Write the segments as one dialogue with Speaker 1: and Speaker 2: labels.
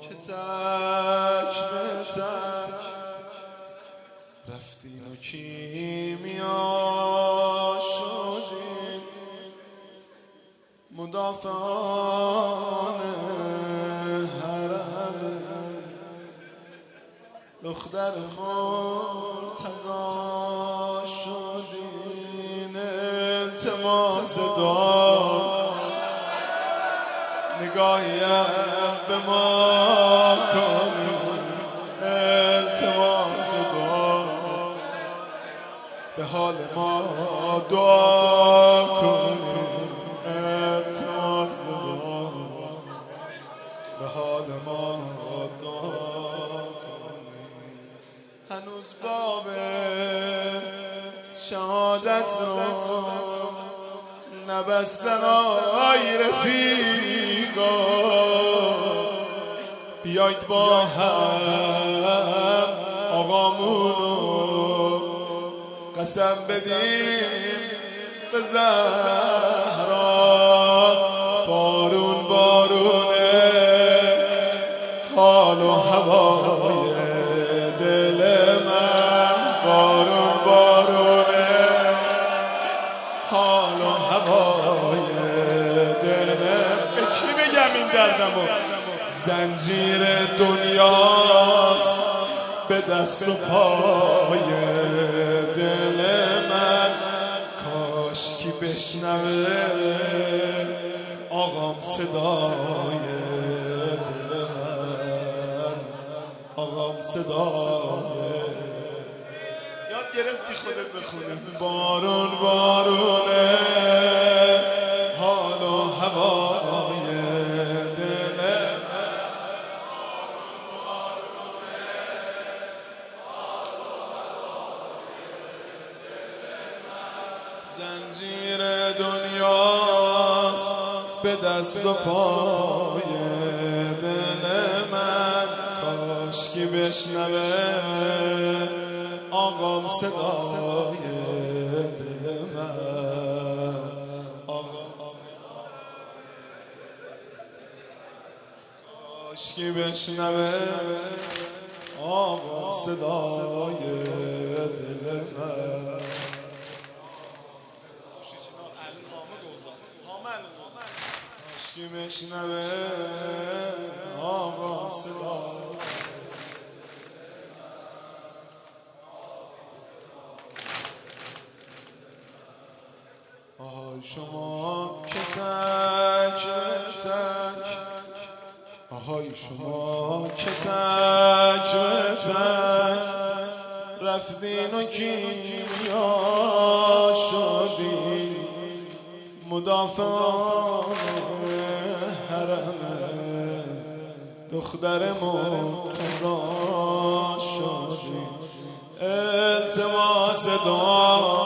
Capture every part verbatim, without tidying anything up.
Speaker 1: که تک به تک رفتین و کیمیا شدین مدافعان حرم دختر مرتضی شدین التماس دار نگاهیم به ما کنین التماس دار به حال ما دعا کنین التماس دار به حال ما دعا کنین هنوز باب شهادت رو نبستن آی رفیقا بیایید با هم آقامونو قسم بدیم به زهرا بارون بارونه حال و هوای دل من بارون بارونه حال و هوای دل اکی بگم این دردمو زنجیر دنیاست به دست و پای دل من کاش کی بشنوه آقام صدای دل من آقام صدای یاد گرفتی خودت بخونه بارون بارونه حال و هوای دل من زنجیر دنیاست به دست و پای دل من کاش کی بشنوه آقام صدای دل من آقام کاش کی بشنوه آقام صدای دل من کاش کی بشنوه آقام صدای آهای شما که تک به تک آهای شما که تک به تک رفتین و کیمیا شدین مدافعان حرم دختر مرتضی شدین التماس دعا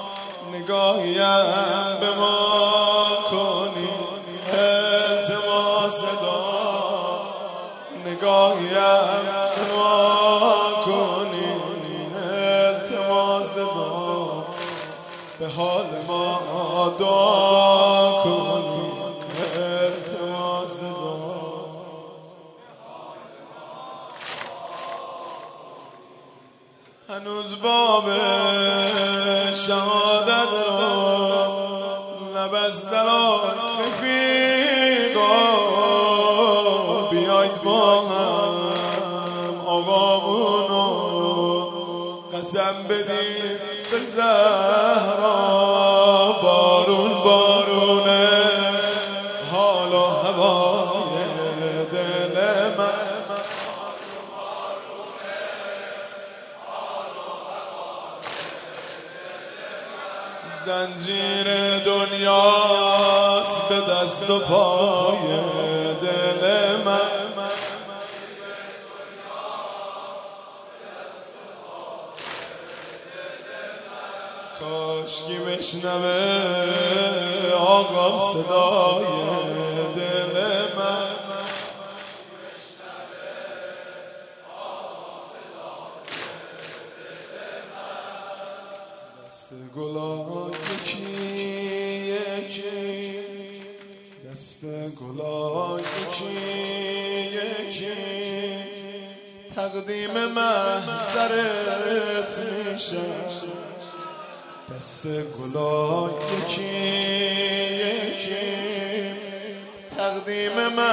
Speaker 1: نگاهیم به ما کنی التماس دعا نگاهیم به ما کنی التماس دعا به حال ما دعا کنی التماس دعا هنوز باب شهادت رو نبستن رفیقا بیایید با هم آقامونو قسم بدیم به زهرا بارون بارونه حال و هوای دل من زنجیر دنیاست به دست و پای دل من کاش کی بشنوه آقام صدای دل من دست گلای یکی دست گلای یکی یکی تقدیم محضرت میشم دست گلا یکی یکی تقدیم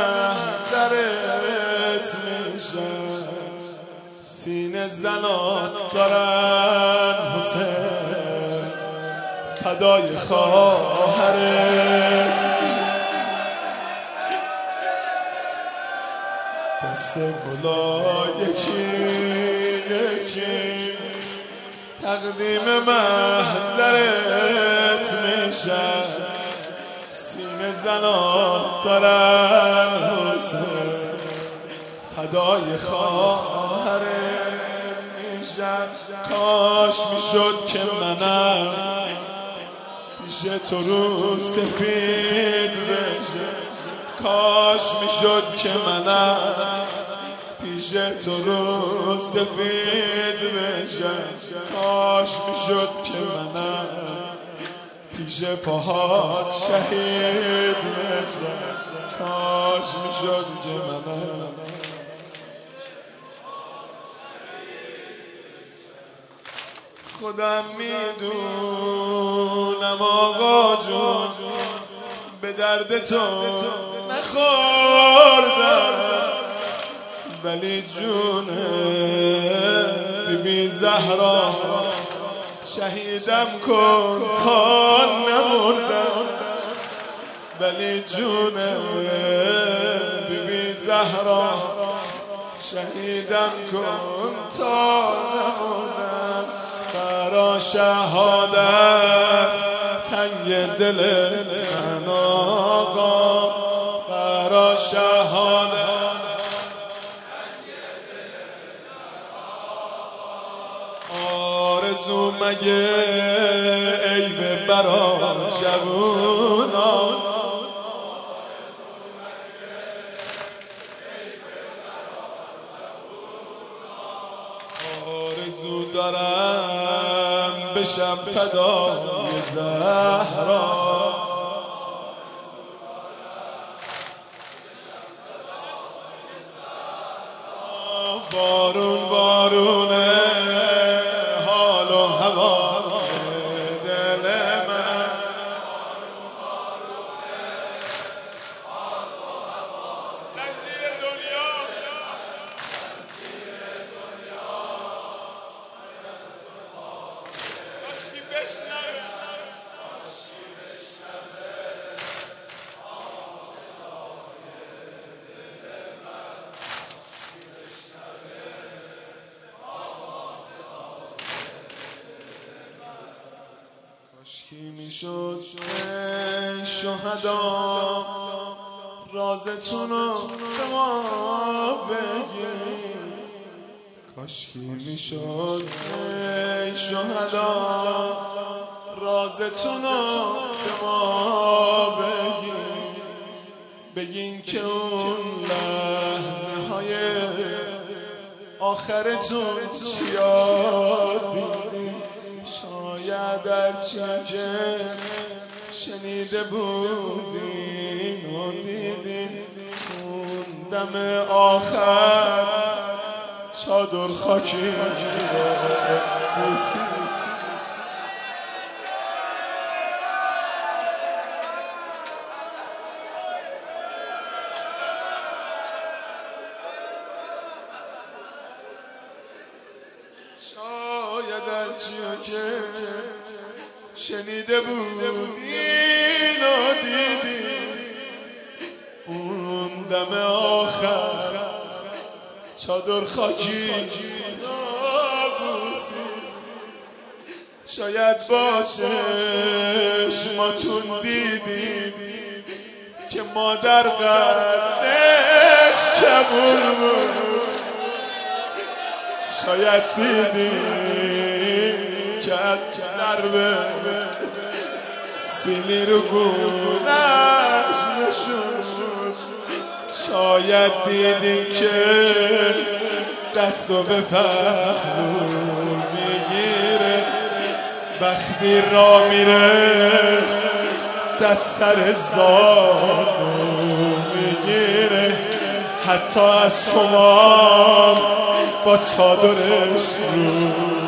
Speaker 1: محضرت میشم سینه زنات دارن حسین فدای خواهرت دست گلا یکی یکی تقدیم محضرت میشم سینه زنات دارن حسین فدای خواهرت میشم کاش میشد که منم پیش تو رو سفید بشه کاش میشد که منم پیش تو رو سفید بشم کاش میشد که منم پیش پاهات شهید بشم کاش میشد که منم خودم میدونم آقا جون به درد تو نخوردم ولی جون بی بی زهرا شهیدم کن تا نمردم ولی جون بی بی زهرا شهیدم کن تا نمردم برا شهادت تنگ دل من آقا برا شهادت آرزو مگه عیب برا جوونا آرزو دارم بشم فدای زهرا بارون بارونه حال و هوا دل من زنجیر دنیا کاشکی بشنوه کاشکی میشد ای شهدا رازتونو به ما بگید کاشکی میشد ای شهدا رازتونو به ما بگید بگین که اون لحظه های آخرتون چیاد بیدید شاید هرچی که شنیده بودین و دیدین اون دم آخر چادر خاکی بوسید شاید هرچی که شنیده بودین و دیدین اون دم آخر چادر خاکی نابوسید شاید باشه شماتون دیدین که مادر قدش کمون بود شاید دیدین که از ضربه سیلی رو گونش نشون شاید دیدین که دستو به پهلو میگیره وقتی را میره دست سر زادو میگیره حتی از شما با چادرش رو